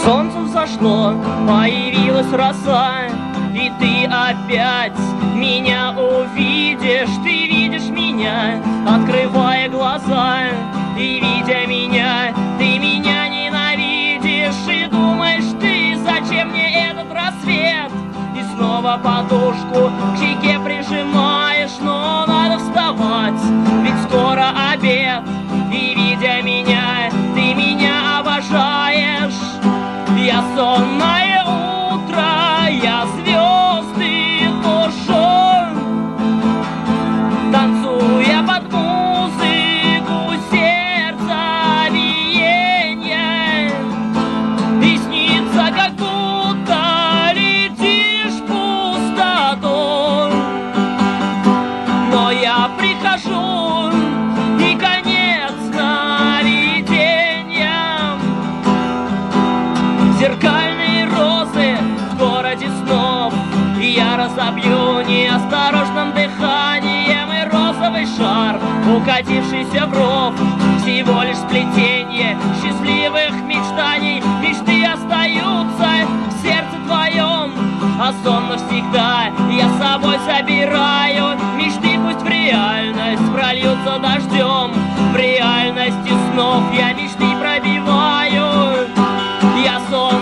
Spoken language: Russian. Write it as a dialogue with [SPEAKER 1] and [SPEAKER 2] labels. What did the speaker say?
[SPEAKER 1] Солнце взошло, появилась роса, и ты опять меня увидишь. Ты видишь меня, открывая глаза, и видя меня, ты меня ненавидишь. И думаешь ты, зачем мне этот рассвет? И снова подушку к щеке прижимаешь, но надо вставать, ведь скоро обед. И видя меня, ты меня обожаешь. Я сонное утро, я звезды тушу, танцуя под музыку сердца биения. И снится, как будто летишь в пустоту. Но я прихожу, и конец сновидениям. Зеркальные розы в городе снов я разобью неосторожным дыханием. И розовый шар, укатившийся в ров, всего лишь сплетение счастливых мечтаний. Мечты остаются в сердце твоем, а сон навсегда я с собой забираю. Мечты пусть в реальность прольются дождем, в реальности снов я мечты пробиваю. Я сон